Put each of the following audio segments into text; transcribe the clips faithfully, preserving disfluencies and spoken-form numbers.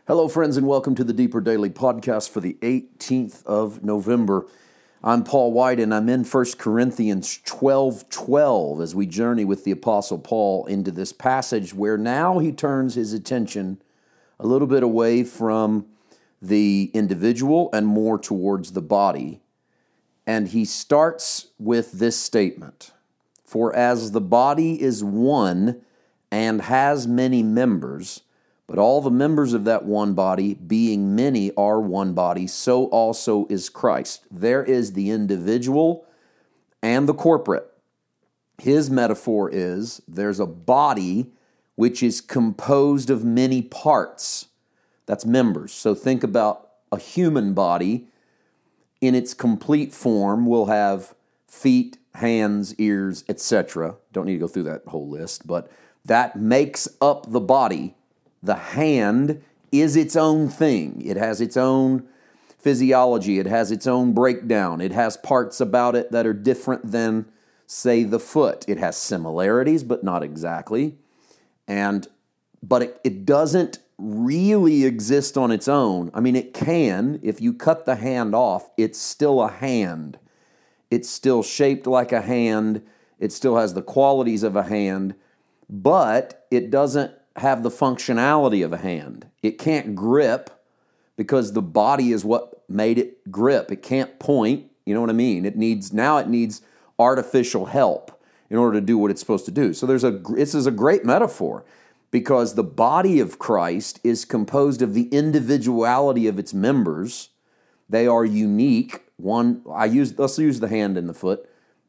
Hello, friends, and welcome to the Deeper Daily Podcast for the eighteenth of November. I'm Paul White, and I'm in First Corinthians twelve twelve as we journey with the Apostle Paul into this passage where now he turns his attention a little bit away from the individual and more towards the body. And he starts with this statement: "For as the body is one and has many members, but all the members of that one body, being many, are one body, so also is Christ." There is the individual and the corporate. His metaphor is there's a body which is composed of many parts. That's members. So think about a human body in its complete form will have feet, hands, ears, et cetera. Don't need to go through that whole list, but that makes up the body. The hand is its own thing. It has its own physiology. It has its own breakdown. It has parts about it that are different than, say, the foot. It has similarities, but not exactly. And but it, it doesn't really exist on its own. I mean, it can. If you cut the hand off, it's still a hand. It's still shaped like a hand. It still has the qualities of a hand, but it doesn't have the functionality of a hand. It can't grip because the body is what made it grip. It can't point. You know what I mean? It needs now it needs artificial help in order to do what it's supposed to do. So there's a this is a great metaphor because the body of Christ is composed of the individuality of its members. They are unique. One I use let's use the hand and the foot.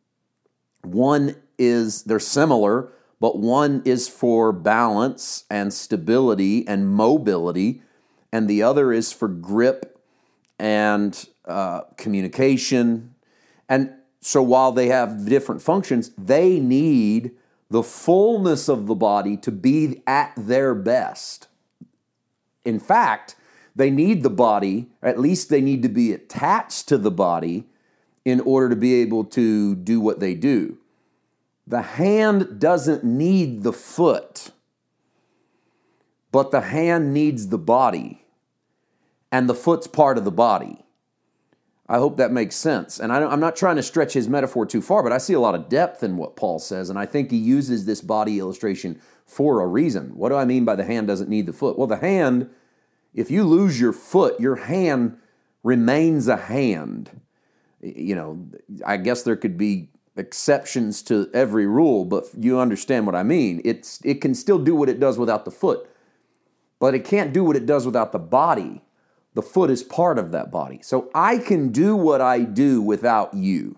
One is they're similar, but one is for balance and stability and mobility, and the other is for grip and uh, communication. And so while they have different functions, they need the fullness of the body to be at their best. In fact, they need the body, or at least they need to be attached to the body in order to be able to do what they do. The hand doesn't need the foot, but the hand needs the body, and the foot's part of the body. I hope that makes sense. And I I'm not trying to stretch his metaphor too far, but I see a lot of depth in what Paul says, and I think he uses this body illustration for a reason. What do I mean by the hand doesn't need the foot? Well, the hand, if you lose your foot, your hand remains a hand. You know, I guess there could be exceptions to every rule, but you understand what I mean. It's it can still do what it does without the foot, but it can't do what it does without the body. The foot is part of that body. So I can do what I do without you,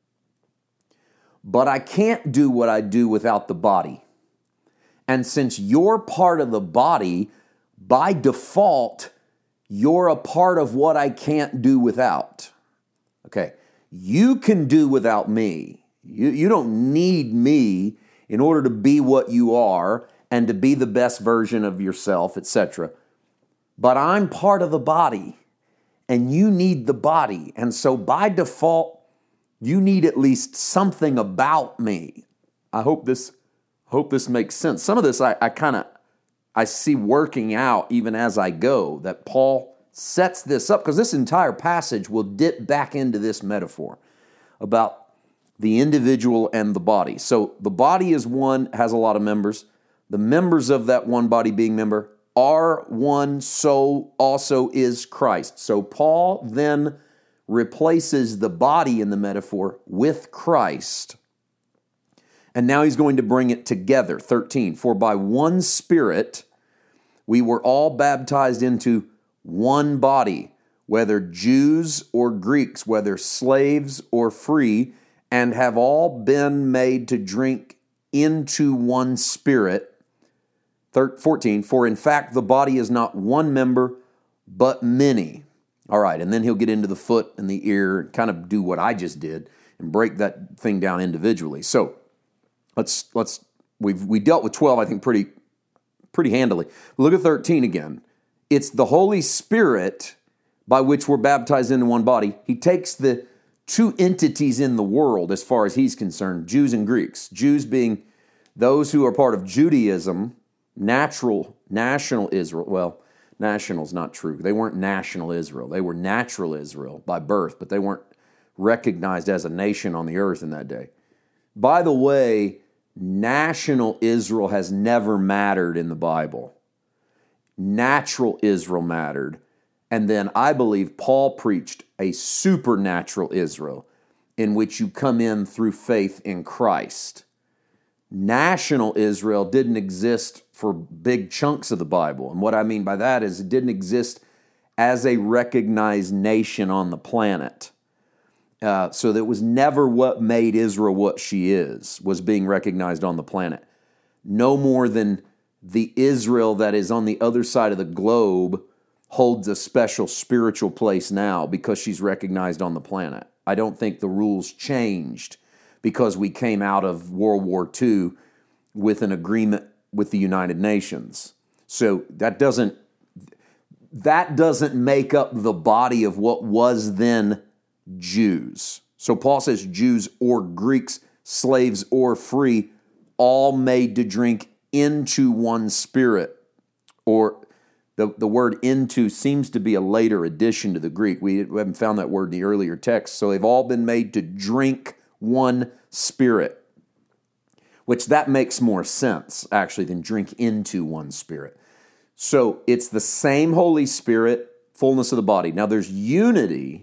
but I can't do what I do without the body. And since you're part of the body, by default, you're a part of what I can't do without. Okay, you can do without me. You, you don't need me in order to be what you are and to be the best version of yourself, et cetera. But I'm part of the body, and you need the body. And so by default, you need at least something about me. I hope this hope this makes sense. Some of this I, I kind of I see working out even as I go, that Paul sets this up, because this entire passage will dip back into this metaphor about the individual and the body. So the body is one, has a lot of members. The members of that one body being member are one, so also is Christ. So Paul then replaces the body in the metaphor with Christ. And now he's going to bring it together. thirteen, "For by one Spirit we were all baptized into one body, whether Jews or Greeks, whether slaves or free, and have all been made to drink into one Spirit." fourteen, "For in fact the body is not one member, but many." All right, and then he'll get into the foot and the ear and kind of do what I just did and break that thing down individually. So let's let's we've we dealt with twelve, I think, pretty pretty handily. Look at thirteen again. It's the Holy Spirit by which we're baptized into one body. He takes the two entities in the world as far as he's concerned, Jews and Greeks. Jews being those who are part of Judaism, natural, national Israel, well, national is not true. They weren't national Israel. They were natural Israel by birth, but they weren't recognized as a nation on the earth in that day. By the way, national Israel has never mattered in the Bible. Natural Israel mattered. And then I believe Paul preached a supernatural Israel in which you come in through faith in Christ. National Israel didn't exist for big chunks of the Bible. And what I mean by that is it didn't exist as a recognized nation on the planet. Uh, so that was never what made Israel what she is, was being recognized on the planet. No more than the Israel that is on the other side of the globe holds a special spiritual place now because she's recognized on the planet. I don't think the rules changed because we came out of World War Two with an agreement with the United Nations. So that doesn't that doesn't make up the body of what was then Jews. So Paul says Jews or Greeks, slaves or free, all made to drink into one spirit. Or the, the word into seems to be a later addition to the Greek. We haven't found that word in the earlier text. So they've all been made to drink one spirit, which that makes more sense, actually, than drink into one spirit. So it's the same Holy Spirit, fullness of the body. Now there's unity.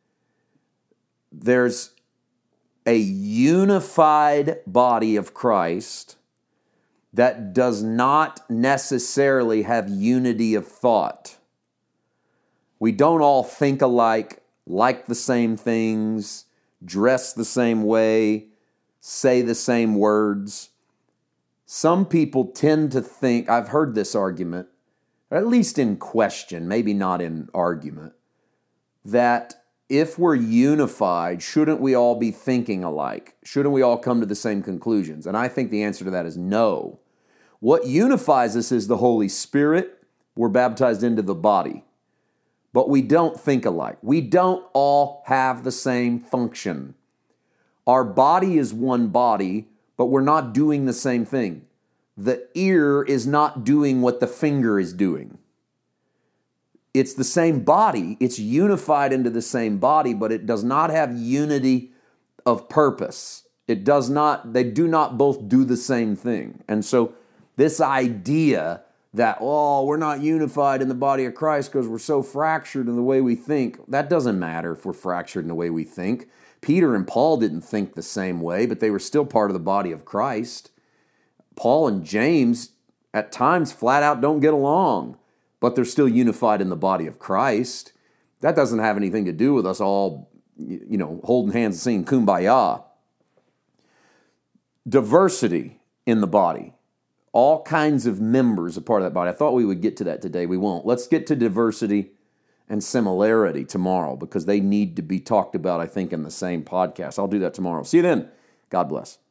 There's a unified body of Christ that does not necessarily have unity of thought. We don't all think alike, like the same things, dress the same way, say the same words. Some people tend to think, I've heard this argument, at least in question, maybe not in argument, that if we're unified, shouldn't we all be thinking alike? Shouldn't we all come to the same conclusions? And I think the answer to that is no. What unifies us is the Holy Spirit. We're baptized into the body. But we don't think alike. We don't all have the same function. Our body is one body, but we're not doing the same thing. The ear is not doing what the finger is doing. It's the same body. It's unified into the same body, but it does not have unity of purpose. It does not, they do not both do the same thing. And so this idea that, oh, we're not unified in the body of Christ because we're so fractured in the way we think, that doesn't matter if we're fractured in the way we think. Peter and Paul didn't think the same way, but they were still part of the body of Christ. Paul and James at times flat out don't get along, but they're still unified in the body of Christ. That doesn't have anything to do with us all, you know, holding hands and singing Kumbaya. Diversity in the body. All kinds of members are part of that body. I thought we would get to that today. We won't. Let's get to diversity and similarity tomorrow because they need to be talked about, I think, in the same podcast. I'll do that tomorrow. See you then. God bless.